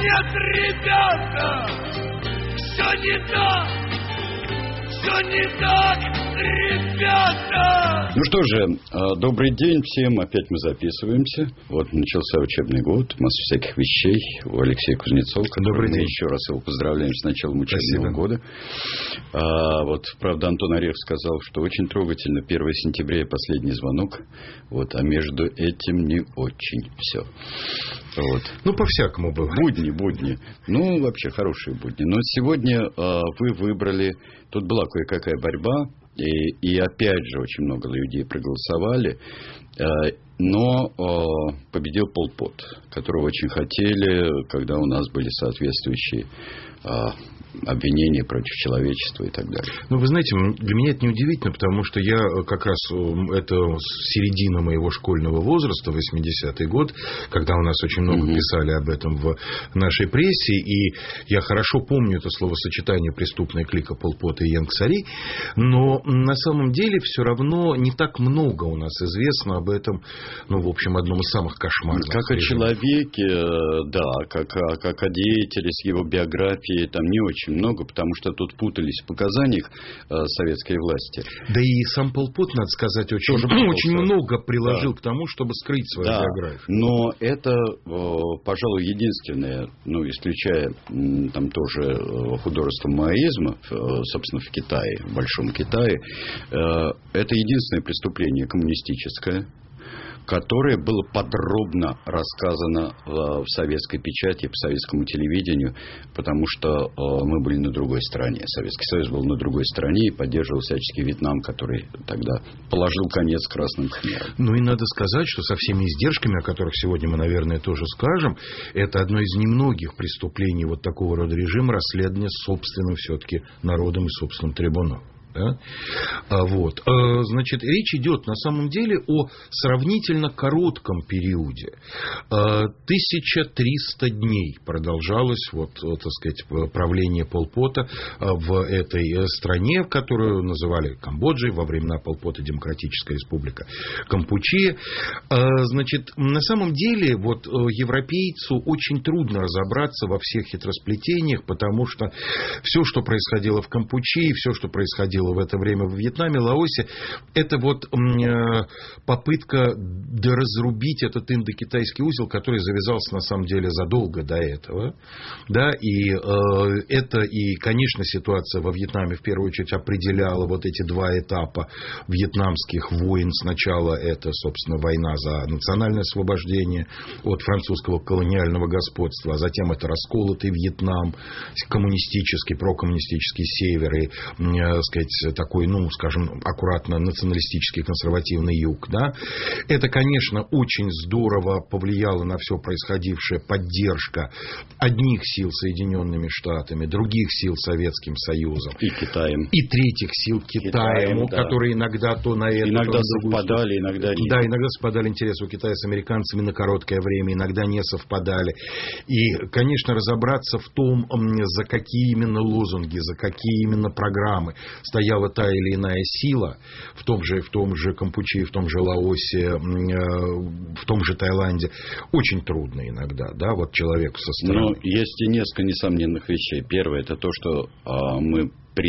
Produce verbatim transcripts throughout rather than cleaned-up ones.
нет, ребята, все не так, все не так, ребята. Ну что же, добрый день всем, опять мы записываемся. Вот начался учебный год, масса всяких вещей у Алексея Кузнецова. Добрый день. Еще раз его поздравляем с началом учебного Спасибо. года. А, вот, правда, Антон Орехов сказал, что очень трогательно, первое сентября и последний звонок. Вот, а между этим не очень все. Вот. Ну, по-всякому бывает. Будни, будни. Ну, вообще хорошие будни. Но сегодня а, вы выбрали... Тут была кое-какая борьба. И, и опять же очень много людей проголосовали. Э, но э, победил Пол Пот, которого очень хотели, когда у нас были соответствующие э, обвинения против человечества и так далее. Ну, вы знаете, для меня это неудивительно, потому что я как раз, это середина моего школьного возраста, восьмидесятый год, когда у нас очень много mm-hmm. писали об этом в нашей прессе, и я хорошо помню это словосочетание «преступная клика Пол Пота и Иен Ксари», но на самом деле все равно не так много у нас известно об этом, ну, в общем, одном из самых кошмарных. Как о человеке, да, как, как о деятеле с его биографией, там не очень много, потому что тут путались в показаниях э, советской власти. Да и сам Пол Пот, надо сказать, очень, очень много приложил да. к тому, чтобы скрыть свою да. биографию. Но это, э, пожалуй, единственное, ну, исключая э, там тоже э, художество маоизма, э, собственно, в Китае, в Большом Китае, э, это единственное преступление коммунистическое, которое было подробно рассказано в советской печати, по советскому телевидению, потому что мы были на другой стороне. Советский Союз был на другой стороне и поддерживал всячески Вьетнам, который тогда положил конец красным хмерам. Ну и надо сказать, что со всеми издержками, о которых сегодня мы, наверное, тоже скажем, это одно из немногих преступлений вот такого рода режима, расследования собственным все-таки народом и собственным трибуналом. Да? А вот. Значит, речь идет на самом деле о сравнительно коротком периоде. тысяча триста дней продолжалось вот, так сказать, правление Пол Пота в этой стране, которую называли Камбоджей, во времена Пол Пота Демократическая Республика Кампучия. Значит, на самом деле вот, европейцу очень трудно разобраться во всех хитросплетениях, потому что все, что происходило в Кампучии, все, что происходило в это время в Вьетнаме, Лаосе, это вот попытка доразрубить этот индокитайский узел, который завязался на самом деле задолго до этого. Да, и э, это и, конечно, ситуация во Вьетнаме в первую очередь определяла вот эти два этапа вьетнамских войн. Сначала это, собственно, война за национальное освобождение от французского колониального господства, а затем это расколотый Вьетнам, коммунистический, прокоммунистический север и, э, сказать, такой, ну, скажем, аккуратно националистический консервативный юг, да, это, конечно, очень здорово повлияло на все происходившее поддержка одних сил Соединенными Штатами, других сил Советским Союзом. И Китаем. И третьих сил Китаем, Китаем да. которые иногда то на это, иногда то на совпадали, иногда нет. Да, иногда совпадали интересы у Китая с американцами на короткое время, иногда не совпадали. И, конечно, разобраться в том, за какие именно лозунги, за какие именно программы стояла та или иная сила в том же, в том же Кампучии, в том же Лаосе, в том же Таиланде, очень трудно иногда, да, вот человеку со стороны. Но есть и несколько несомненных вещей. Первое, это то, что а, мы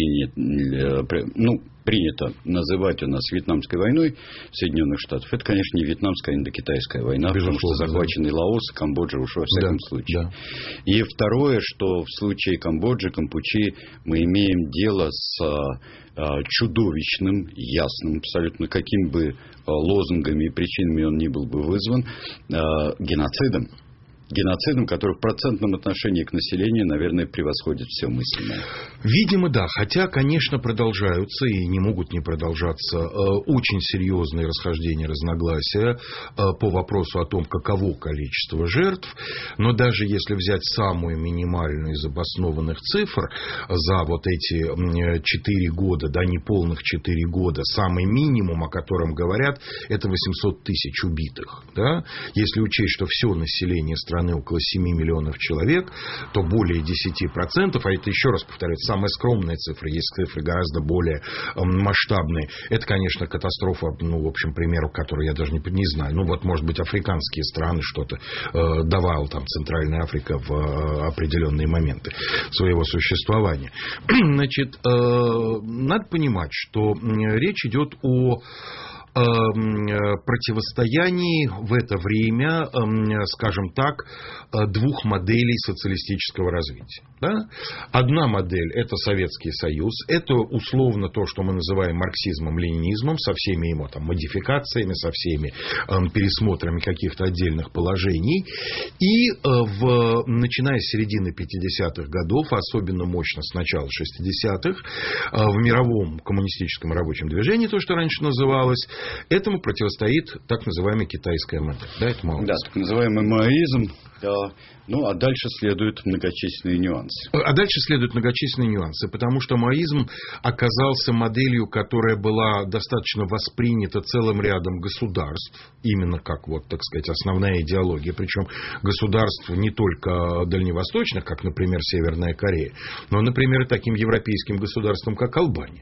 приняли, ну, принято называть у нас Вьетнамской войной Соединенных Штатов. Это, конечно, не Вьетнамская, а индокитайская война, безусловно, потому что захваченный да. Лаос, Камбоджа уж во всяком да, случае. Да. И второе, что в случае Камбоджи, Кампучи мы имеем дело с а, чудовищным, ясным, абсолютно каким бы а, лозунгами и причинами он ни был бы вызван, а, геноцидом. Геноцидом, который в процентном отношении к населению, наверное, превосходит все мыслимое. Видимо, да. Хотя, конечно, продолжаются и не могут не продолжаться очень серьезные расхождения, разногласия по вопросу о том, каково количество жертв. Но даже если взять самую минимальную из обоснованных цифр за вот эти четыре года, да, неполных четыре года, самый минимум, о котором говорят, это восемьсот тысяч убитых. Да? Если учесть, что все население страны страны около семи миллионов человек, то более десять процентов, а это, еще раз повторяю, самая скромная цифра, есть цифры гораздо более масштабные. Это, конечно, катастрофа, ну, в общем, примеру, который я даже не, не знаю. Ну, вот, может быть, африканские страны что-то э, давала там Центральная Африка в э, определенные моменты своего существования. Значит, э, надо понимать, что речь идет о противостоянии в это время, скажем так, двух моделей социалистического развития. Да? Одна модель – это Советский Союз, это условно то, что мы называем марксизмом-ленинизмом, со всеми его там модификациями, со всеми пересмотрами каких-то отдельных положений. И в, начиная с середины пятидесятых годов, особенно мощно с начала шестидесятых, в мировом коммунистическом рабочем движении, то, что раньше называлось, этому противостоит так называемая китайская модель. Да, это маоизм. Да, так называемый маоизм. Да. Ну, а дальше следуют многочисленные нюансы. А дальше следуют многочисленные нюансы, потому что маоизм оказался моделью, которая была достаточно воспринята целым рядом государств, именно как, вот, так сказать, основная идеология, причем государств не только дальневосточных, как, например, Северная Корея, но, например, и таким европейским государством, как Албания.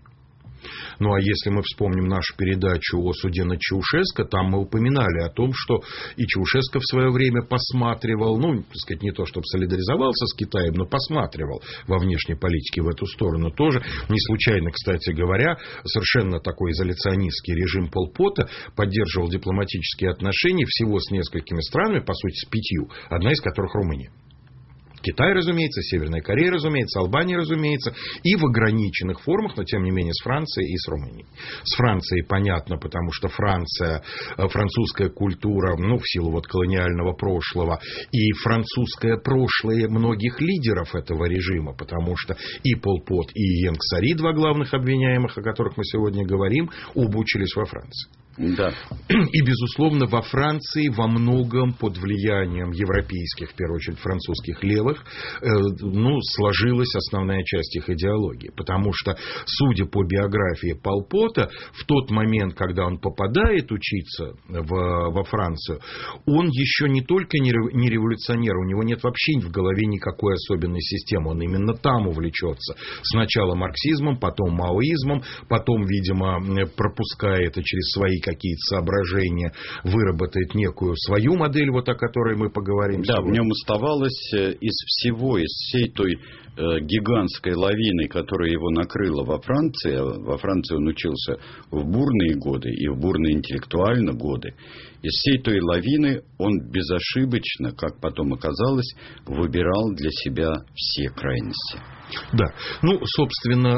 Ну, а если мы вспомним нашу передачу о суде над Чаушеско, там мы упоминали о том, что и Чаушеско в свое время посматривал, ну, так сказать, не то, чтобы солидаризовался с Китаем, но посматривал во внешней политике в эту сторону тоже. Не случайно, кстати говоря, совершенно такой изоляционистский режим Пол Пота поддерживал дипломатические отношения всего с несколькими странами, по сути, с пятью, одна из которых Румыния. Китай, разумеется, Северная Корея, разумеется, Албания, разумеется, и в ограниченных формах, но тем не менее с Францией и с Румынией. С Францией понятно, потому что Франция, французская культура, ну, в силу вот колониального прошлого, и французское прошлое многих лидеров этого режима, потому что и Пол Пот, и Иен Ксари, два главных обвиняемых, о которых мы сегодня говорим, оба учились во Франции. Да. И, безусловно, во Франции во многом под влиянием европейских, в первую очередь, французских левых, э, ну, сложилась основная часть их идеологии. Потому что, судя по биографии Пол Пота, в тот момент, когда он попадает учиться в, во Францию, он еще не только не революционер, у него нет вообще в голове никакой особенной системы. Он именно там увлечется. Сначала марксизмом, потом маоизмом, потом, видимо, пропуская это через свои какие-то соображения, выработает некую свою модель, вот о которой мы поговорим. Да, сегодня. В нем оставалось из всего, из всей той э, гигантской лавины, которая его накрыла во Франции. Во Франции он учился в бурные годы и в бурные интеллектуально годы. Из всей той лавины он безошибочно, как потом оказалось, выбирал для себя все крайности. Да, ну, собственно,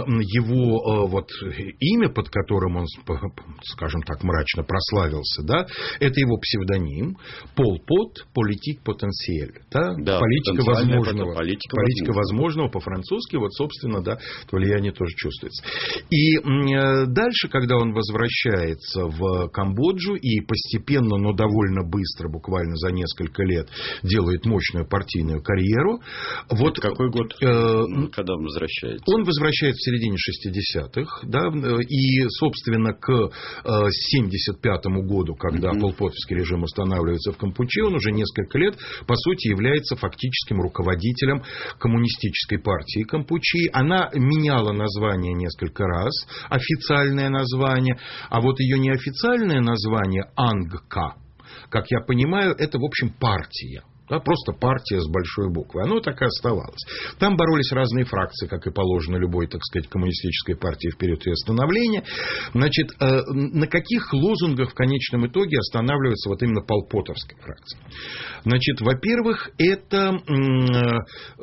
его вот имя, под которым он, скажем так, мрачно прославился, да, это его псевдоним Пол Пот, политик потенциэль, да, да, политика возможного, политика, политика возможного по-французски, вот, собственно, да, то влияние тоже чувствуется. И дальше, когда он возвращается в Камбоджу и постепенно, но довольно быстро, буквально за несколько лет, делает мощную партийную карьеру. Вот какой год? Э, когда он возвращается? Он возвращается в середине шестидесятых, да, и, собственно, к семьдесят пятому году, когда mm-hmm. полпотовский режим устанавливается в Кампуче, он уже несколько лет, по сути, является фактическим руководителем коммунистической партии Кампучи. Она меняла название несколько раз, официальное название, а вот ее неофициальное название Ангка, как я понимаю, это, в общем, партия. Да, просто партия с большой буквы. Оно так и оставалось. Там боролись разные фракции, как и положено любой, так сказать, коммунистической партии в период ее становления. Значит, э, на каких лозунгах в конечном итоге останавливается вот именно полпотовская фракция? Значит, во-первых, это э,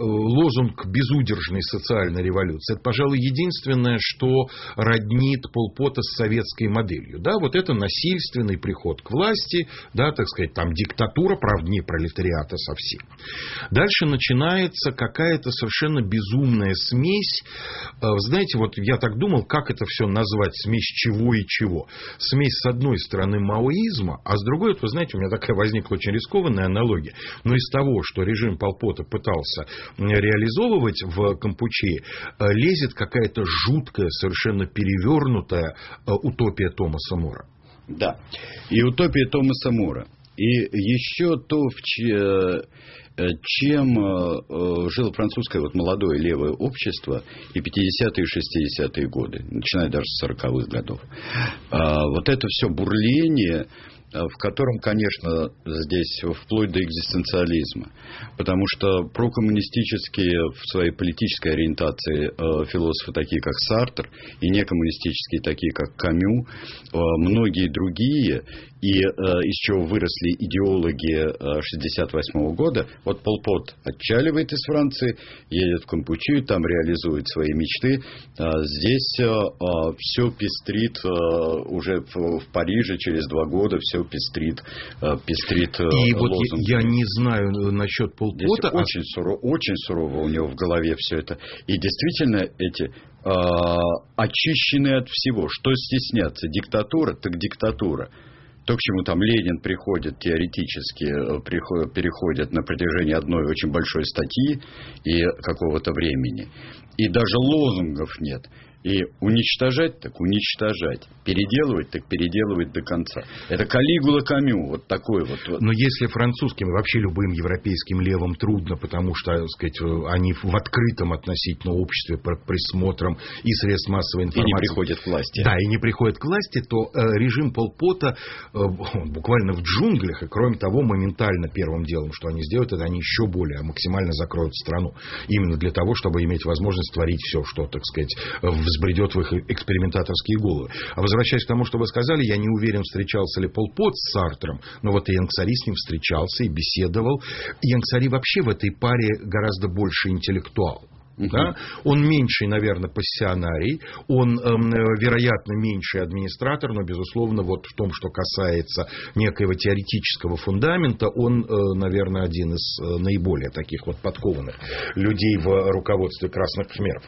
лозунг безудержной социальной революции. Это, пожалуй, единственное, что роднит Пол Пота с советской моделью. Да, вот это насильственный приход к власти, да, так сказать, там диктатура, правда, не пролетариата совсем. Дальше начинается какая-то совершенно безумная смесь. Вы знаете, вот я так думал, как это все назвать, смесь чего и чего. Смесь, с одной стороны, маоизма, а с другой, вот, вы знаете, у меня такая возникла очень рискованная аналогия. Но из того, что режим Пол Пота пытался реализовывать в Кампуче, лезет какая-то жуткая, совершенно перевернутая утопия Томаса Мора. Да, и утопия Томаса Мора. И еще то, в че... чем жило французское вот молодое левое общество и пятидесятые и шестидесятые годы, начиная даже с сороковых годов. Вот это все бурление, в котором, конечно, здесь вплоть до экзистенциализма. Потому что прокоммунистические в своей политической ориентации философы, такие как Сартр, и некоммунистические, такие как Камю, многие другие, и из чего выросли идеологи шестьдесят восьмого года, вот Пол Пот отчаливает из Франции, едет в Кампучию, там реализует свои мечты. Здесь все пестрит уже в Париже через два года, все пестрит, пестрит и вот лозунг. Я не знаю насчет Пол Пота. А... Очень, сурово, очень сурово у него в голове все это. И действительно эти э, очищены от всего. Что стесняться? Диктатура, так диктатура. То, к чему там Ленин приходит теоретически, приходит, переходит на протяжении одной очень большой статьи и какого-то времени. И даже лозунгов нет. И уничтожать, так уничтожать. Переделывать, так переделывать до конца. Это Калигула Камю, вот такой вот. Но если французским и вообще любым европейским левым трудно, потому что, так сказать, они в открытом относительно обществе под присмотром и средств массовой информации. И не приходят к власти. Да, и не приходят к власти, то э, режим Пол Пота э, буквально в джунглях, и кроме того, моментально первым делом, что они сделают, это они еще более максимально закроют страну. Именно для того, чтобы иметь возможность творить все, что, так сказать, в взбредет в их экспериментаторские головы. А возвращаясь к тому, что вы сказали, я не уверен, встречался ли Пол Пот с Сартром, но вот и Янг-Сари с ним встречался и беседовал. Янг-Сари вообще в этой паре гораздо больше интеллектуал. Uh-huh. Да? Он меньший, наверное, пассионарий, он, э, вероятно, меньший администратор, но, безусловно, вот в том, что касается некоего теоретического фундамента, он, э, наверное, один из э, наиболее таких вот подкованных людей в руководстве Красных Khmerов.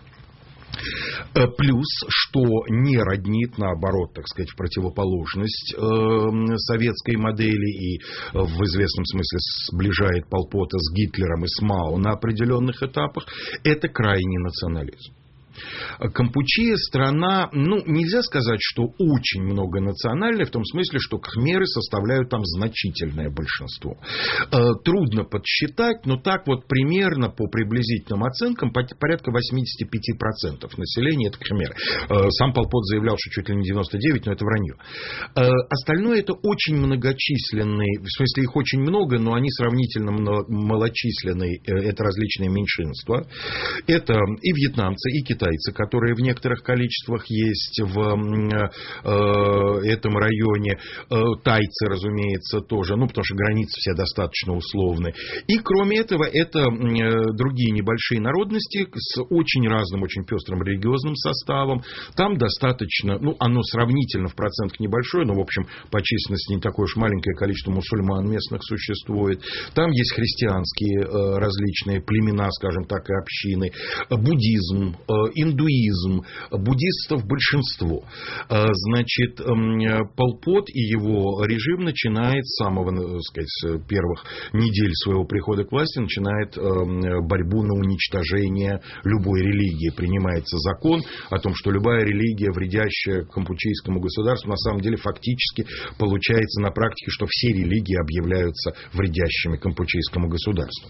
Плюс, что не роднит, наоборот, так сказать, в противоположность э, советской модели и в известном смысле сближает Пол Пота с Гитлером и с Мао на определенных этапах, это крайний национализм. Кампучия страна, ну, нельзя сказать, что очень многонациональная, в том смысле, что кхмеры составляют там значительное большинство. Трудно подсчитать, но так вот примерно по приблизительным оценкам порядка восемьдесят пять процентов населения это кхмеры. Сам Пол Пот заявлял, что чуть ли не девяносто девять процентов, но это вранье. Остальное это очень многочисленные, в смысле их очень много, но они сравнительно малочисленные, это различные меньшинства. Это и вьетнамцы, и китайцы, которые в некоторых количествах есть в э, этом районе, э, тайцы, разумеется, тоже, ну, потому что границы все достаточно условны. И, кроме этого, это э, другие небольшие народности с очень разным, очень пестрым религиозным составом. Там достаточно, ну, оно сравнительно в процентах небольшое, но, в общем, по численности не такое уж маленькое количество мусульман местных существует. Там есть христианские э, различные племена, скажем так, и общины, буддизм, э, индуизм, буддистов большинство. Значит, Пол Пот и его режим начинает с самого, так сказать, с первых недель своего прихода к власти, начинает борьбу на уничтожение любой религии. Принимается закон о том, что любая религия, вредящая кампучийскому государству, на самом деле фактически получается на практике, что все религии объявляются вредящими кампучийскому государству.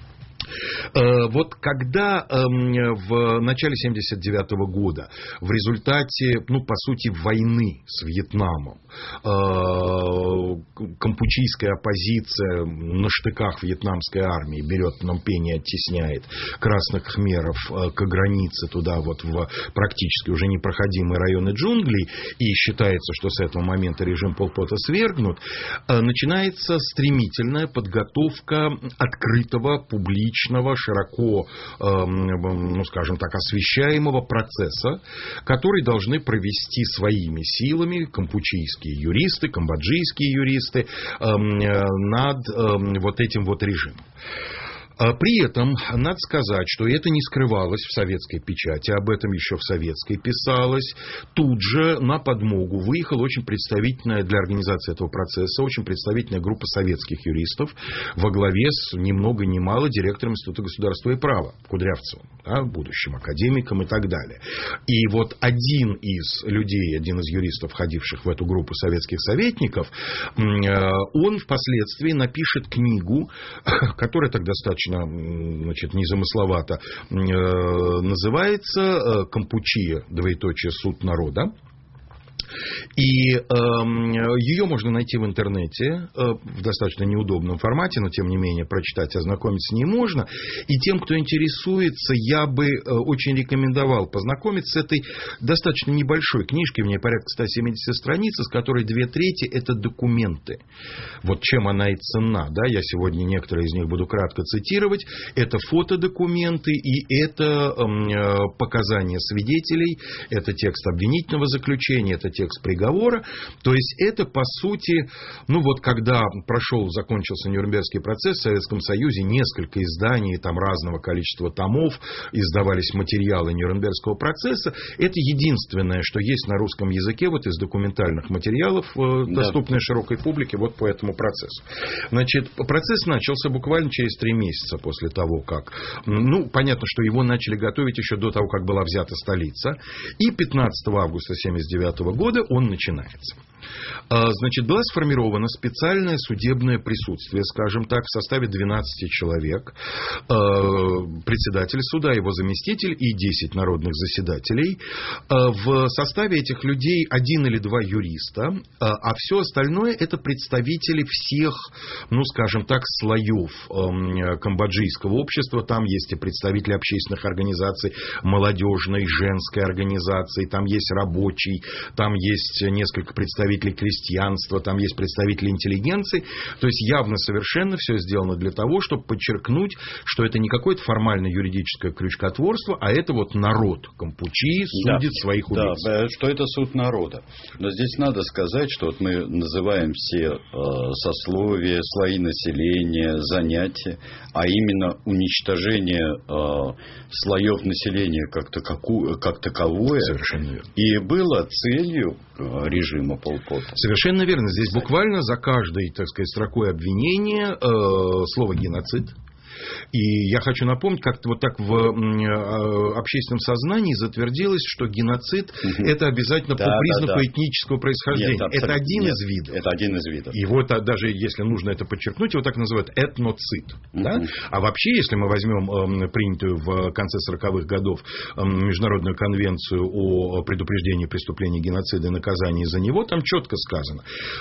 Вот когда в начале семьдесят девятого года в результате, ну, по сути, войны с Вьетнамом кампучийская оппозиция на штыках вьетнамской армии берет Пномпень и оттесняет красных кхмеров к границе туда вот в практически уже непроходимые районы джунглей, и считается, что с этого момента режим Пол Пота свергнут, начинается стремительная подготовка открытого, публичного, широко, ну, скажем так, освещаемого процесса, который должны провести своими силами кампучийские юристы, камбоджийские юристы над вот этим вот режимом. При этом надо сказать, что это не скрывалось в советской печати, об этом еще в советской писалось. Тут же на подмогу выехала очень представительная для организации этого процесса, очень представительная группа советских юристов во главе с ни много ни мало директором Института государства и права Кудрявцевым, да, будущим академиком и так далее. И вот один из людей, один из юристов, входивших в эту группу советских советников, он впоследствии напишет книгу, которая так достаточно, значит, незамысловато называется «Кампучия, двоеточие, суд народа». И э, ее можно найти в интернете э, в достаточно неудобном формате, но тем не менее прочитать, ознакомиться с ней можно. И тем, кто интересуется, я бы э, очень рекомендовал познакомиться с этой достаточно небольшой книжкой, в ней порядка ста семидесяти страниц, из которой две трети это документы. Вот чем она и ценна, да, я сегодня некоторые из них буду кратко цитировать. Это фотодокументы и это э, показания свидетелей, это текст обвинительного заключения, это текст приговора. То есть это, по сути, ну вот когда прошел, закончился Нюрнбергский процесс в Советском Союзе, несколько изданий, там разного количества томов, издавались материалы Нюрнбергского процесса. Это единственное, что есть на русском языке вот из документальных материалов, да, доступной широкой публике вот по этому процессу. Значит, процесс начался буквально через три месяца после того, как, ну, понятно, что его начали готовить еще до того, как была взята столица. И пятнадцатого августа тысяча девятьсот семьдесят девятого года он начинается. Значит, была сформирована специальное судебное присутствие, скажем так, в составе двенадцати человек. Председатель суда, его заместитель и десять народных заседателей. В составе этих людей один или два юриста, а все остальное это представители всех, ну, скажем так, слоев камбоджийского общества. Там есть и представители общественных организаций, молодежной, женской организации, там есть рабочий, там есть несколько представителей крестьянства, там есть представители интеллигенции. То есть явно совершенно все сделано для того, чтобы подчеркнуть, что это не какое-то формальное юридическое крючкотворство, а это вот народ Кампучии судит да, своих убийц. Да, что это суд народа. Но здесь надо сказать, что вот мы называем все э, сословия, слои населения, занятия, а именно уничтожение э, слоев населения как, такову, как таковое и было целью режима Пол Пота. Совершенно верно. Здесь буквально за каждой, так сказать, строкой обвинения э, слово «геноцид». И я хочу напомнить, как-то вот так в общественном сознании затвердилось, что геноцид угу. это обязательно да, по признаку да, да. этнического происхождения. Нет, это один нет, из видов. Это один из видов. И вот даже если нужно это подчеркнуть, его так называют этноцид. Угу. Да? А вообще, если мы возьмем принятую в конце сороковых годов Международную конвенцию о предупреждении преступлений геноцида и наказании за него, там четко сказано: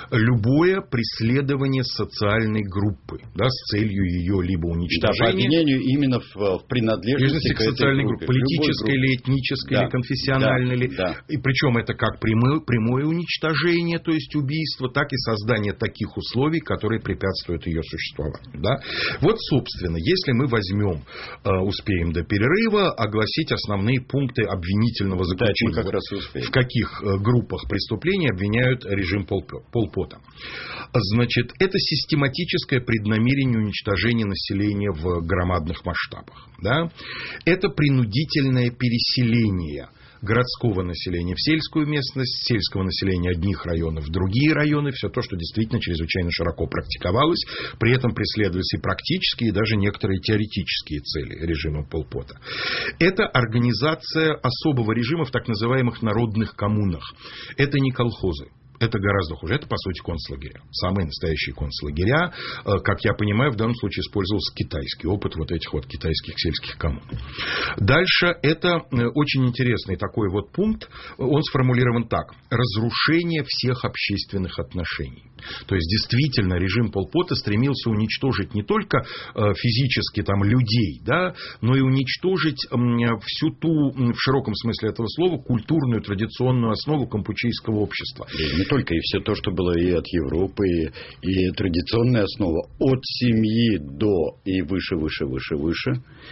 любое преследование социальной группы, да, с целью ее либо уничтожения, по обвинению именно в, в принадлежности к, к социальной группе, политической или этнической, да, или конфессиональной, да, ли, да. И причем это как прямое, прямое уничтожение, то есть убийство, так и создание таких условий, которые препятствуют ее существованию. Да? Вот, собственно, если мы возьмем, успеем до перерыва, огласить основные пункты обвинительного заключения. Да, как раз успеем. В каких группах преступлений обвиняют режим Пол Пота. Значит, это систематическое преднамерение уничтожения населения в громадных масштабах. Да? Это принудительное переселение городского населения в сельскую местность, сельского населения одних районов в другие районы, все то, что действительно чрезвычайно широко практиковалось, при этом преследовались и практические, и даже некоторые теоретические цели режима Пол Пота. Это организация особого режима в так называемых народных коммунах. Это не колхозы. Это гораздо хуже. Это, по сути, концлагеря. Самые настоящие концлагеря. Как я понимаю, в данном случае использовался китайский опыт вот этих вот китайских сельских коммун. Дальше это очень интересный такой вот пункт. Он сформулирован так. Разрушение всех общественных отношений. То есть, действительно, режим Пол Пота стремился уничтожить не только физически там людей, да, но и уничтожить всю ту, в широком смысле этого слова, культурную, традиционную основу кампучийского общества. Не только, и все то, что было и от Европы, и, и традиционная основа от семьи до и выше, выше, выше, выше.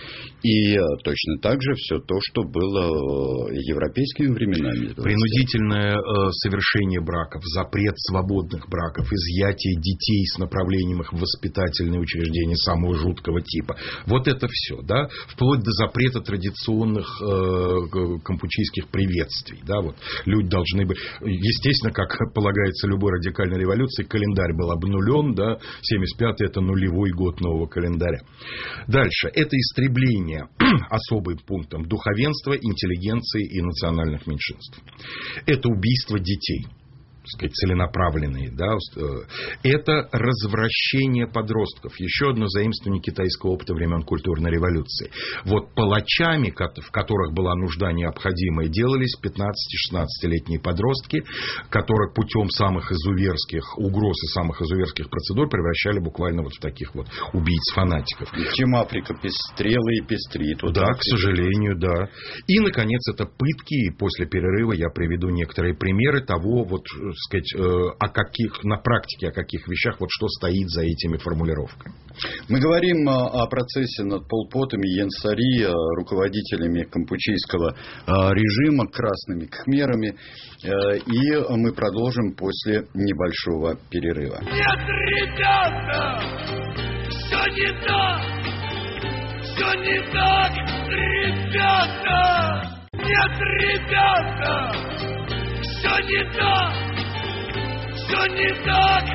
И точно так же все то, что было европейскими временами. Принудительное совершение браков, запрет свободных браков, интернатов, изъятие детей с направлением их в воспитательные учреждения самого жуткого типа. Вот это все, да, вплоть до запрета традиционных э, кампучийских приветствий, да, вот люди должны быть, естественно, как полагается любой радикальной революции, календарь был обнулен, да, семьдесят пятый это нулевой год нового календаря. Дальше, это истребление особым пунктом духовенства, интеллигенции и национальных меньшинств. Это убийство детей, так сказать, целенаправленные, да, это развращение подростков. Еще одно заимствование китайского опыта времен культурной революции. Вот палачами, в которых была нужда необходимая, делались пятнадцати-шестнадцатилетние подростки, которых путем самых изуверских угроз и самых изуверских процедур превращали буквально вот в таких вот убийц-фанатиков. Чем Африка пестрела и пестрит. Вот да, Африка. К сожалению, да. И, наконец, это пытки. И после перерыва я приведу некоторые примеры того, вот, сказать, о каких, на практике, о каких вещах, вот что стоит за этими формулировками. Мы говорим о процессе над Пол Потом и Иен Сари, руководителями кампучийского режима, красными кхмерами. И мы продолжим после небольшого перерыва. Нет, ребята, все не так, все не так, ребята. Нет, ребята, все не так. Все не так,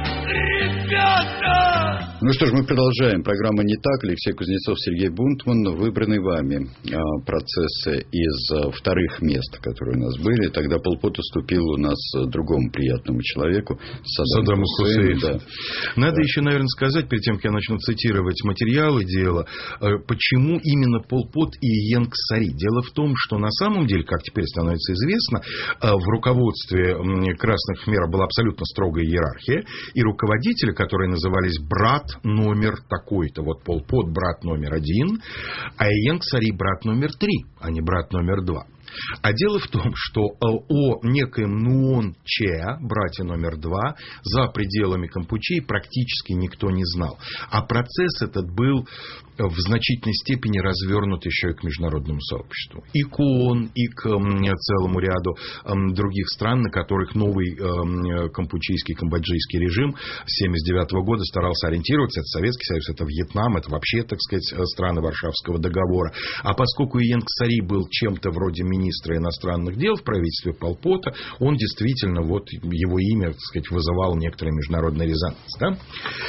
ребята! Ну что ж, мы продолжаем. Программа «Не так». Алексей Кузнецов, Сергей Бунтман. Выбраны вами процессы из вторых мест, которые у нас были. Тогда Пол Пот уступил у нас другому приятному человеку, Саддаму Хусейну. Да. Надо да. еще, наверное, сказать, перед тем, как я начну цитировать материалы дела, почему именно Пол Пот и Иен Сари. Дело в том, что на самом деле, как теперь становится известно, в руководстве красных хмеров была абсолютно строгая иерархия, и руководители, которые назывались брат номер такой-то, вот Пол Пот брат номер один, а Иен Сари брат номер три, а не брат номер два. А дело в том, что о некоем Нуон Че, брате номер два, за пределами Кампучии практически никто не знал. А процесс этот был в значительной степени развернут еще и к международному сообществу. И к ООН, и к целому ряду других стран, на которых новый кампучийский, камбоджийский режим с семьдесят девятого года старался ориентироваться. Это Советский Союз, это Вьетнам, это вообще, так сказать, страны Варшавского договора. А поскольку Иен Сари был чем-то вроде министра иностранных дел в правительстве Пол Пота, он действительно, вот его имя, так сказать, вызывал некоторый международный резонанс. Да?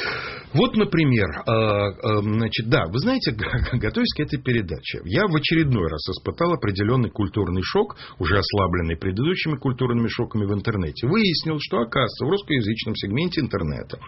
Вот, например, значит, да, вы знаете, готовясь к этой передаче, я в очередной раз испытал определенный культурный шок, уже ослабленный предыдущими культурными шоками в интернете. Выяснил, что, оказывается, в русскоязычном сегменте интернета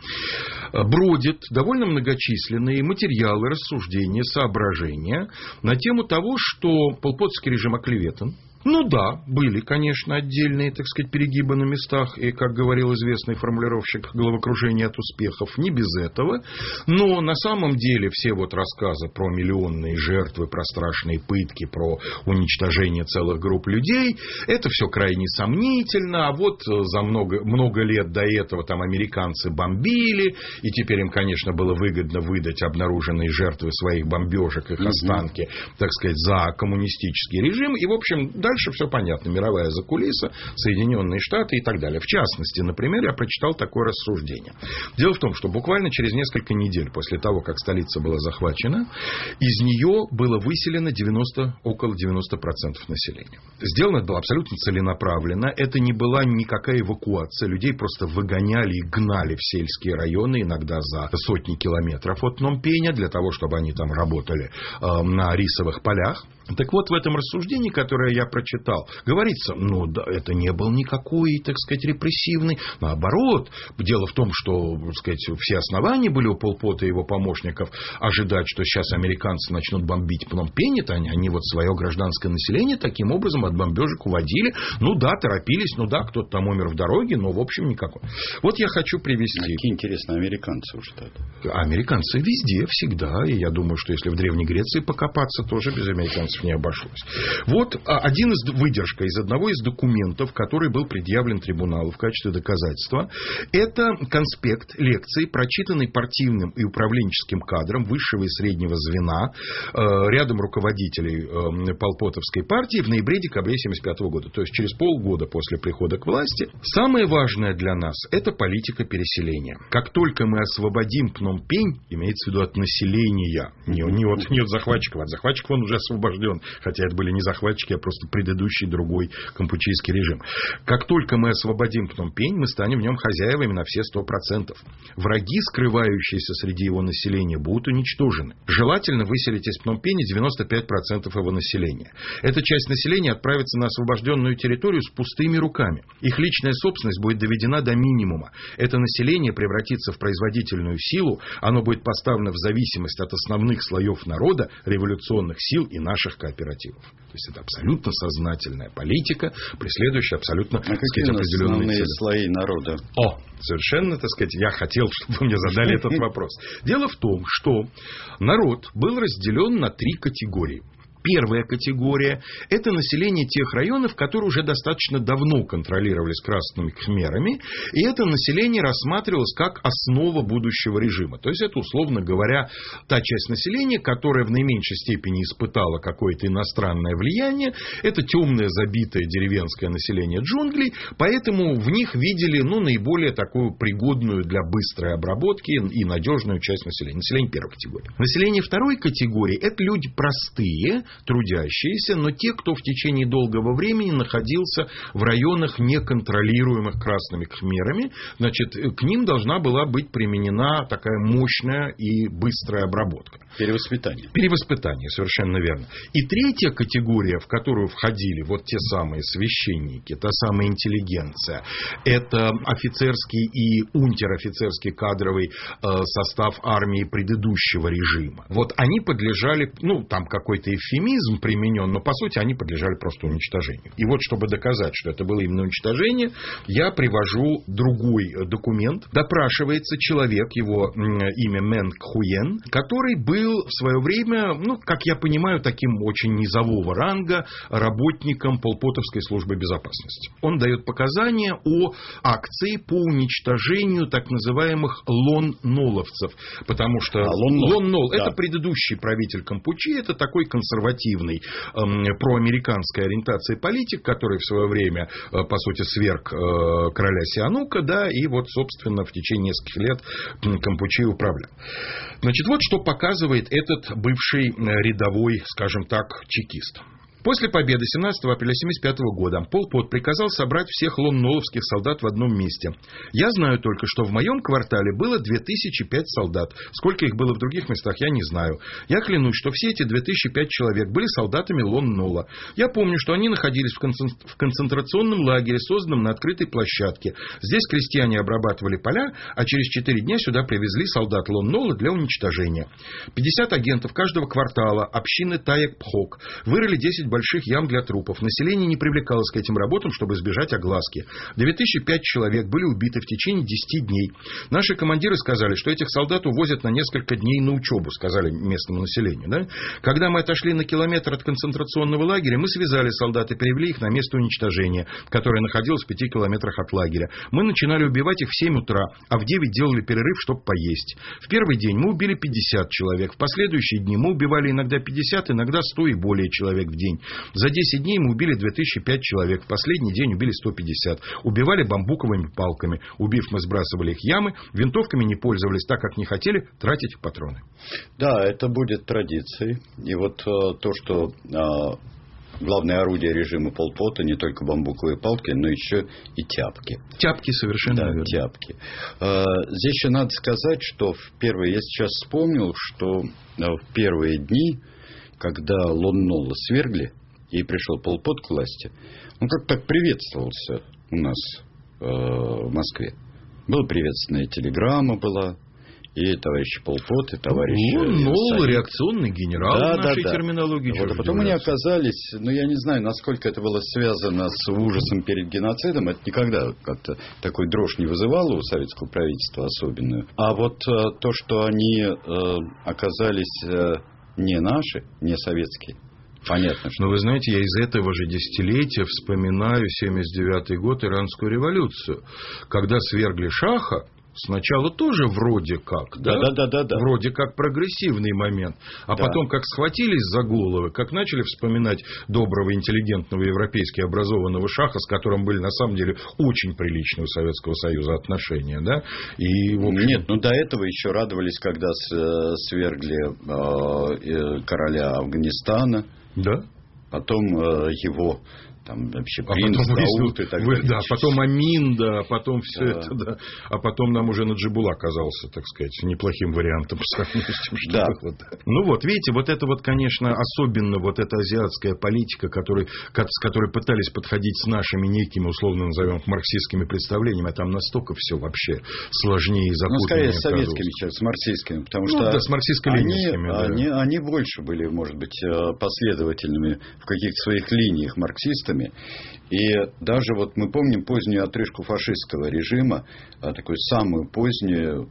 бродят довольно многочисленные материалы, рассуждения, соображения на тему того, что полпотский режим оклеветан. Ну да, были, конечно, отдельные, так сказать, перегибы на местах, и, как говорил известный формулировщик, головокружение от успехов, не без этого. Но на самом деле все вот рассказы про миллионные жертвы, про страшные пытки, про уничтожение целых групп людей, это все крайне сомнительно. А вот за много, много лет до этого там американцы бомбили, и теперь им, конечно, было выгодно выдать обнаруженные жертвы своих бомбежек, их останки, так сказать, за коммунистический режим. И, в общем, дальше все понятно. Мировая закулиса, Соединенные Штаты и так далее. В частности, например, я прочитал такое рассуждение. Дело в том, что буквально через несколько недель после того, как столица была захвачена, из нее было выселено девяносто, около девяноста процентов населения. Сделано это было абсолютно целенаправленно. Это не была никакая эвакуация. Людей просто выгоняли и гнали в сельские районы, иногда за сотни километров от Пномпеня, для того, чтобы они там работали э, на рисовых полях. Так вот, в этом рассуждении, которое я прочитал, говорится, ну, да, это не был никакой, так сказать, репрессивный. Наоборот, дело в том, что, так сказать, все основания были у Пол Пота и его помощников ожидать, что сейчас американцы начнут бомбить Пномпень. Они, они вот свое гражданское население таким образом от бомбежек уводили. Ну да, торопились, ну да, кто-то там умер в дороге, но в общем никакой. Вот я хочу привести. Какие интересные американцы уж тогда. Американцы везде, всегда. И я думаю, что если в Древней Греции покопаться, тоже без американцев месяцев не обошлось. Вот один из, выдержка из одного из документов, который был предъявлен трибуналу в качестве доказательства. Это конспект лекции, прочитанный партийным и управленческим кадром высшего и среднего звена, рядом руководителей Полпотовской партии в ноябре-декабре тысяча девятьсот семьдесят пятого года. То есть через полгода после прихода к власти. Самое важное для нас – это политика переселения. Как только мы освободим Пномпень, имеется в виду от населения, не, не, от, не от захватчиков, от захватчиков он уже освобожден, хотя это были не захватчики, а просто предыдущий другой кампучийский режим. Как только мы освободим Пномпень, мы станем в нем хозяевами на все сто процентов. Враги, скрывающиеся среди его населения, будут уничтожены. Желательно выселить из Пномпеня девяносто пять процентов его населения. Эта часть населения отправится на освобожденную территорию с пустыми руками. Их личная собственность будет доведена до минимума. Это население превратится в производительную силу, оно будет поставлено в зависимость от основных слоев народа, революционных сил и наших кооперативов. То есть это абсолютно сознательная политика, преследующая абсолютно, а так сказать, определенные цели. Слои народа? О, совершенно, так сказать, я хотел, чтобы вы мне задали этот вопрос. Дело в том, что народ был разделен на три категории. Первая категория – это население тех районов, которые уже достаточно давно контролировались красными кхмерами, и это население рассматривалось как основа будущего режима. То есть это, условно говоря, та часть населения, которая в наименьшей степени испытала какое-то иностранное влияние. Это темное, забитое деревенское население джунглей, поэтому в них видели ну, наиболее такую пригодную для быстрой обработки и надежную часть населения. Население первой категории. Население второй категории – это люди простые, трудящиеся, но те, кто в течение долгого времени находился в районах, неконтролируемых красными кхмерами, значит, к ним должна была быть применена такая мощная и быстрая обработка. Перевоспитание. Перевоспитание, совершенно верно. И третья категория, в которую входили вот те самые священники, та самая интеллигенция, это офицерский и унтер-офицерский кадровый э, состав армии предыдущего режима. Вот они подлежали, ну, там какой-то эвфемизм применен, но по сути они подлежали просто уничтожению. И вот, чтобы доказать, что это было именно уничтожение, я привожу другой документ. Допрашивается человек, его имя Мэн Кхуен, который был в свое время, ну, как я понимаю, таким очень низового ранга работником Полпотовской службы безопасности. Он дает показания о акции по уничтожению так называемых лон-ноловцев, потому что а, лон-нол, лон-нол да. это предыдущий правитель Кампучи, это такой консервативный э, проамериканской ориентации политик, который в свое время, э, по сути, сверг э, короля Сианука, да, и вот, собственно, в течение нескольких лет Кампучи управлял. Значит, вот что показывает этот бывший рядовой, скажем так, чекист. После победы семнадцатого апреля тысяча девятьсот семьдесят пятого года Пол Пот приказал собрать всех лон-ноловских солдат в одном месте. Я знаю только, что в моем квартале было две тысячи пять солдат. Сколько их было в других местах, я не знаю. Я клянусь, что все эти две тысячи пять человек были солдатами лон-нола. Я помню, что они находились в концентрационном лагере, созданном на открытой площадке. Здесь крестьяне обрабатывали поля, а через четыре дня сюда привезли солдат лон-нола для уничтожения. пятьдесят агентов каждого квартала общины Таек-Пхок вырыли десять больших ям для трупов. Население не привлекалось к этим работам, чтобы избежать огласки. две тысячи пять человек были убиты в течение десяти дней. Наши командиры сказали, что этих солдат увозят на несколько дней на учебу, сказали местному населению. Да? Когда мы отошли на километр от концентрационного лагеря, мы связали солдат и перевели их на место уничтожения, которое находилось в пяти километрах от лагеря. Мы начинали убивать их в семь утра, а в девять делали перерыв, чтобы поесть. В первый день мы убили пятьдесят человек. В последующие дни мы убивали иногда пятьдесят, иногда сто и более человек в день. За десять дней мы убили две тысячи пять человек. В последний день убили сто пятьдесят. Убивали бамбуковыми палками. Убив, мы сбрасывали их в ямы. Винтовками не пользовались, так как не хотели тратить патроны. Да, это будет традицией. И вот э, то, что э, главное орудие режима Пол Пота не только бамбуковые палки, но еще и тяпки. Тяпки, совершенно да, верно. Тяпки. Э, здесь еще надо сказать, что в первые... Я сейчас вспомнил, что э, в первые дни, когда Лон-Нола свергли, и пришел Пол Пот к власти, он как-то так приветствовался у нас э, в Москве. Была приветственная телеграмма была, и товарищ Пол Пот, и товарищ... Лон-Нол, реакционный генерал да, в нашей да, да. терминологии. Вот, а потом они оказались, ну я не знаю, насколько это было связано с ужасом перед геноцидом, это никогда как-то такой дрожь не вызывало у советского правительства особенную. А вот э, то, что они э, оказались э, не наши, не советские, Понятно. Что... Но вы знаете, я из этого же десятилетия вспоминаю семьдесят девятый год, Иранскую революцию, когда свергли шаха. Сначала тоже вроде как, да? Да, да, да, да. Вроде как прогрессивный момент. А да. Потом, как схватились за головы, как начали вспоминать доброго, интеллигентного, европейски образованного шаха, с которым были, на самом деле, очень приличные у Советского Союза отношения, да? И, в общем... Нет, ну до этого еще радовались, когда свергли э, короля Афганистана. Да. Потом э, его... Там вообще а принц, потом Дауд и так вы, далее. Да, потом Амин, да, потом все да. это, да. А потом нам уже Наджибулла оказался, так сказать, неплохим вариантом по сравнению с тем, что да. было. Ну вот, видите, вот это вот, конечно, особенно вот эта азиатская политика, который, с которой пытались подходить с нашими некими, условно назовем их, марксистскими представлениями, а там настолько все вообще сложнее и запутаннее. Ну, скорее, с советскими, чем с марксистскими, потому ну, что да, с марксистско-ленинскими, они, да. они, они больше были, может быть, последовательными в каких-то своих линиях марксистами. И даже вот мы помним позднюю отрыжку фашистского режима, такую самую позднюю,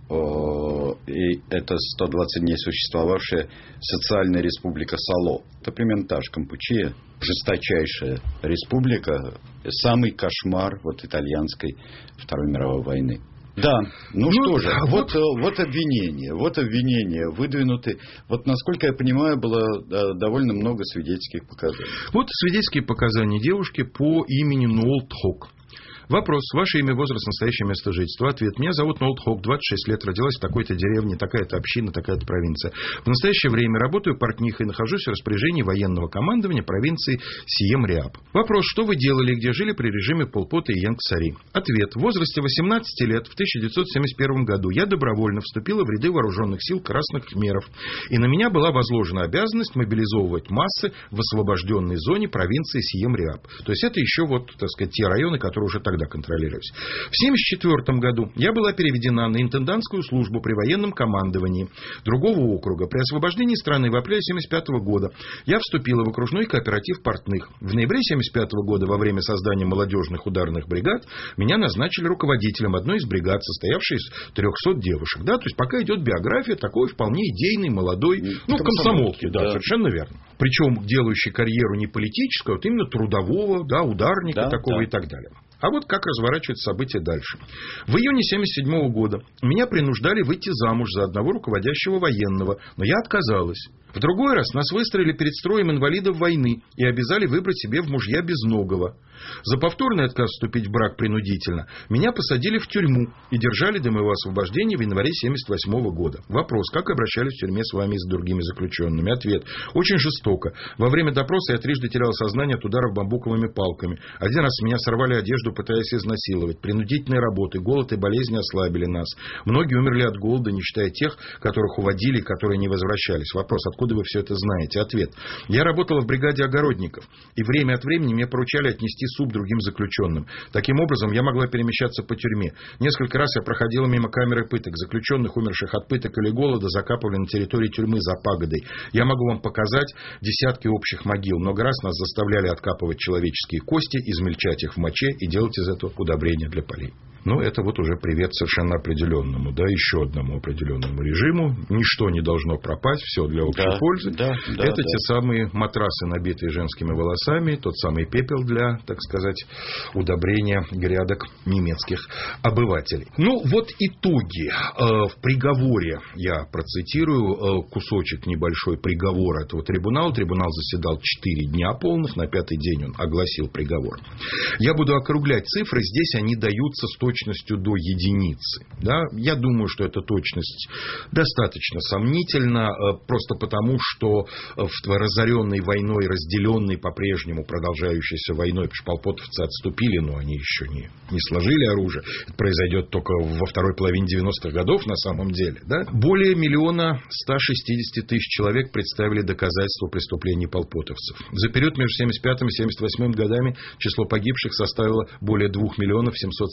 и это сто двадцать дней существовавшая социальная республика Сало. Это примерно та же Кампучия, жесточайшая республика, самый кошмар вот итальянской Второй мировой войны. Да, ну, ну что же, а вот, вот, вот обвинения, вот обвинения выдвинуты. Вот, насколько я понимаю, было да, довольно много свидетельских показаний. Вот свидетельские показания девушки по имени Нолт Хок. Вопрос. Ваше имя, возраст, настоящее место жительства. Ответ. Меня зовут Нолт Хок, двадцать шесть лет, родилась в такой-то деревне, такая-то община, такая-то провинция. В настоящее время работаю портнихой и нахожусь в распоряжении военного командования провинции Сием-Риап. Вопрос. Что вы делали, где жили при режиме Пол Пота и Иенг-Сари? Ответ. В возрасте восемнадцати лет в тысяча девятьсот семьдесят первом году я добровольно вступила в ряды вооруженных сил Красных Khmerов. И на меня была возложена обязанность мобилизовывать массы в освобожденной зоне провинции Сием-Риап. То есть это еще вот, так сказать, те районы, которые уже тогда контролировались. В семьдесят четвёртом году я была переведена на интендантскую службу при военном командовании другого округа. При освобождении страны в апреле семьдесят пятого года я вступила в окружной кооператив портных. В ноябре семьдесят пятого года во время создания молодежных ударных бригад меня назначили руководителем одной из бригад, состоявшей из трехсот девушек. Да, то есть пока идет биография такой вполне идейный, молодой, ну, комсомолки, да, да, совершенно верно. Причем делающий карьеру не политическую, а вот именно трудового, да, ударника, да, такого, да, и так далее. А вот как разворачиваются события дальше. В июне семьдесят седьмого года меня принуждали выйти замуж за одного руководящего военного, но я отказалась. В другой раз нас выстроили перед строем инвалидов войны и обязали выбрать себе в мужья безногого. За повторный отказ вступить в брак принудительно меня посадили в тюрьму и держали до моего освобождения в январе семьдесят восьмого года. Вопрос. Как обращались в тюрьме с вами и с другими заключенными? Ответ. Очень жестоко. Во время допроса я трижды терял сознание от ударов бамбуковыми палками. Один раз с меня сорвали одежду, пытаясь изнасиловать. Принудительные работы, голод и болезни ослабили нас. Многие умерли от голода, не считая тех, которых уводили и которые не возвращались. Вопрос. Откуда вы все это знаете? Ответ. Я работала в бригаде огородников. И время от времени мне поручали отнести суп другим заключенным. Таким образом, я могла перемещаться по тюрьме. Несколько раз я проходила мимо камеры пыток. Заключенных, умерших от пыток или голода, закапывали на территории тюрьмы за пагодой. Я могу вам показать десятки общих могил. Много раз нас заставляли откапывать человеческие кости, измельчать их в моче и делать из этого удобрения для полей. Ну, это вот уже привет совершенно определенному, да, еще одному определенному режиму. Ничто не должно пропасть, все для общей да, пользы. Да, да, это да. те самые матрасы, набитые женскими волосами, тот самый пепел для, так сказать, удобрения грядок немецких обывателей. Ну, вот итоги. В приговоре, я процитирую кусочек небольшой приговора этого трибунала. Трибунал заседал четыре дня полных, на пятый день он огласил приговор. Я буду округлять цифры, здесь они даются с точностью до единицы. Да? Я думаю, что эта точность достаточно сомнительна, просто потому, что в разоренной войной, разделенной по-прежнему продолжающейся войной, потому что полпотовцы отступили, но они еще не, не сложили оружие. Это произойдет только во второй половине девяностых годов на самом деле. Да? Более миллиона ста шестидесяти тысяч человек представили доказательства преступлений полпотовцев. За период между семьдесят пятым и семьдесят восьмым годами число погибших составило более двух миллионов семьсот сорока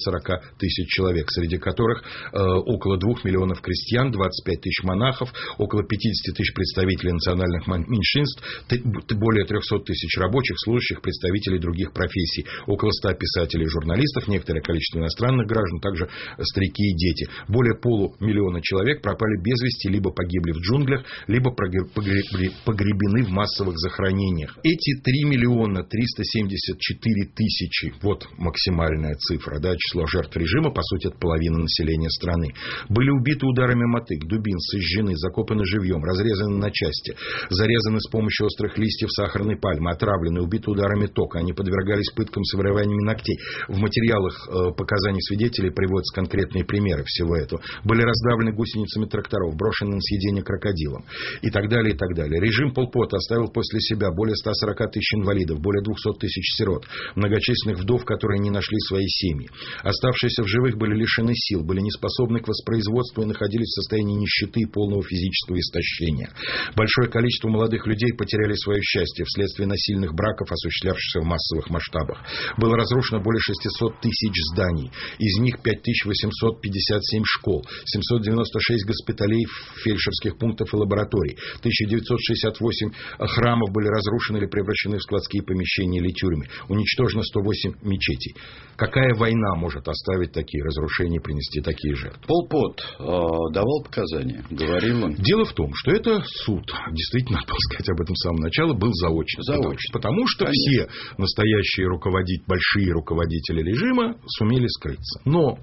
тысяч человек, среди которых э, около двух миллионов крестьян, двадцать пять тысяч монахов, около пятьдесят тысяч представителей национальных меньшинств, более триста тысяч рабочих, служащих, представителей других профессий, около ста писателей и журналистов, некоторое количество иностранных граждан, также старики и дети. Более полумиллиона человек пропали без вести, либо погибли в джунглях, либо погребены в массовых захоронениях. Эти три миллиона триста семьдесят четыре тысячи, вот максимальная цифра, да, число жертв режима, по сути, это половина населения страны, были убиты ударами мотыг, дубин, сожжены, закопаны живьем, разрезаны на части, зарезаны с помощью острых листьев сахарной пальмы, отравлены, убиты ударами тока, они подвергались пыткам с вырываниями ногтей. В материалах э, показаний свидетелей приводятся конкретные примеры всего этого. Были раздавлены гусеницами тракторов, брошены на съедение крокодилам и так далее, и так далее. Режим Пол Пота оставил после себя более ста сорока тысяч инвалидов, более двухсот тысяч сирот, многочисленных вдов, которые не нашли свои семьи. Оставшиеся в живых были лишены сил, были неспособны к воспроизводству и находились в состоянии нищеты и полного физического истощения. Большое количество молодых людей потеряли свое счастье вследствие насильных браков, осуществлявшихся в массовых масштабах. Было разрушено более шестисот тысяч зданий, из них пять тысяч восемьсот пятьдесят семь школ, семьсот девяносто шесть госпиталей, фельдшерских пунктов и лабораторий, тысяча девятьсот шестьдесят восемь храмов были разрушены или превращены в складские помещения или тюрьмы, уничтожено сто восемь мечетей. Какая война может оставить такие разрушения и принести такие жертвы? Пол Пот э, давал показания, говорил он. Дело в том, что это суд, действительно, надо сказать об этом с самого начала, был заочный. Заочный. Потому, потому что Конечно. все настоящие руководители, большие руководители режима сумели скрыться. Но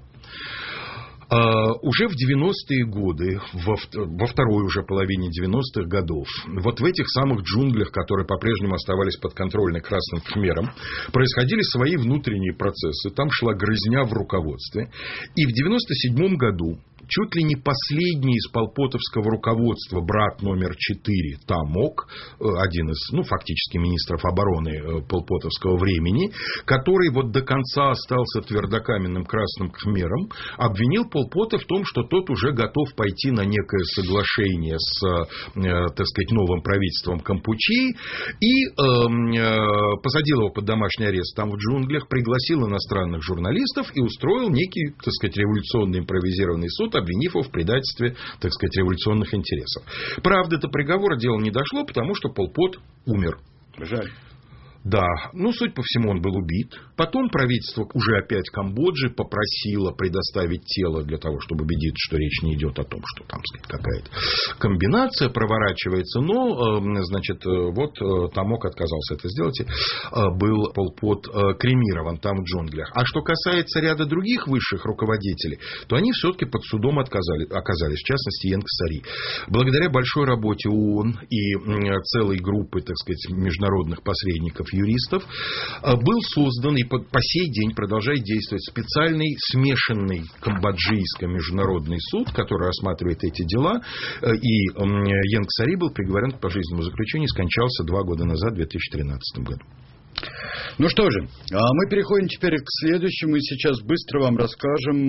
Uh, уже в девяностые годы, во, во второй уже половине девяностых годов, вот в этих самых джунглях, которые по-прежнему оставались подконтрольны Красным Кхмером, происходили свои внутренние процессы. Там шла грызня в руководстве. И в девяносто седьмом году чуть ли не последний из полпотовского руководства, брат номер четыре, Тамок, один из, ну, фактически министров обороны полпотовского времени, который вот до конца остался твердокаменным Красным Кхмером, обвинил Пол Пота в том, что тот уже готов пойти на некое соглашение с, э, так сказать, новым правительством Кампучи и э, э, посадил его под домашний арест там в джунглях, пригласил иностранных журналистов и устроил некий, так сказать, революционный импровизированный суд, обвинив его в предательстве, так сказать, революционных интересов. Правда, до приговора дело не дошло, потому что Пол Пот умер. Жаль. Да, ну, судя по всему, он был убит. Потом правительство уже опять Камбоджи попросило предоставить тело для того, чтобы убедиться, что речь не идет о том, что там, сказать, какая-то комбинация проворачивается. Но, значит, вот Тамок отказался это сделать, и был Пол Пот кремирован там в джунглях. А что касается ряда других высших руководителей, то они все-таки под судом отказали, оказались, в частности, Иенг Сари. Благодаря большой работе ООН и целой группы, так сказать, международных посредников, юристов, был создан и по, по сей день продолжает действовать специальный смешанный камбоджийско-международный суд, который рассматривает эти дела. И Иенг Сари был приговорен к пожизненному заключению и скончался два года назад, в две тысячи тринадцатом году. Ну что же, мы переходим теперь к следующему. И сейчас быстро вам расскажем,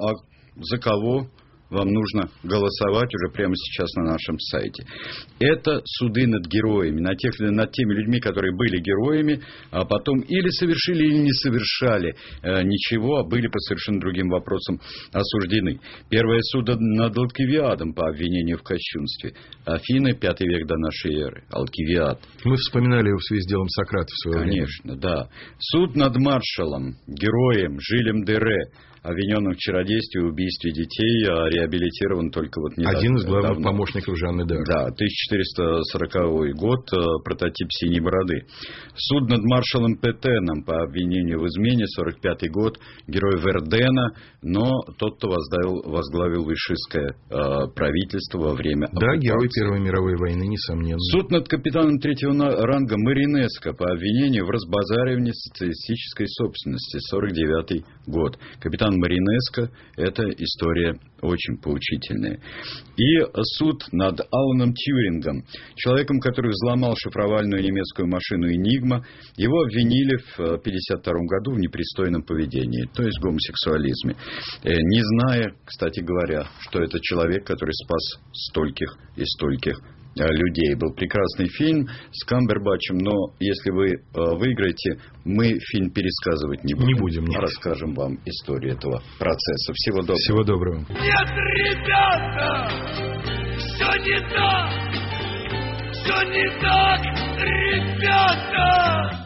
за кого вам нужно голосовать уже прямо сейчас на нашем сайте. Это суды над героями, над, тех, над теми людьми, которые были героями, а потом или совершили, или не совершали э, ничего, а были по совершенно другим вопросам осуждены. Первое суд над Алкивиадом по обвинению в кощунстве. Афины, пятый век до нашей эры. Алкивиад. Мы вспоминали его в связи с делом Сократа в свое Конечно, время. да. Суд над маршалом, героем Жилем Дере, обвиненным в чародействе и убийстве детей, а реабилитирован только вот недавно. Один из главных давно. помощников Жанны д'Арк. Да, тысяча четыреста сороковой год, прототип «Синей бороды». Суд над маршалом Петеном по обвинению в измене, сорок пятый год, герой Вердена, но тот, кто возглавил, возглавил вишистское э, правительство во время Да, оккупации. Герой Первой мировой войны, несомненно. Суд над капитаном третьего ранга Маринеско по обвинению в разбазаривании социалистической собственности, сорок девятый год. Капитан Маринеско – это история очень поучительная. И суд над Аланом Тьюрингом, человеком, который взломал шифровальную немецкую машину «Энигма». Его обвинили в пятьдесят втором году в непристойном поведении, то есть гомосексуализме. Не зная, кстати говоря, что это человек, который спас стольких и стольких людей. Был прекрасный фильм с Камбербэтчем, но если вы выиграете, мы фильм пересказывать не будем. Не будем, нет. Расскажем вам историю этого процесса. Всего доброго. Всего доброго. Нет, ребята, все не так, все не так, ребята.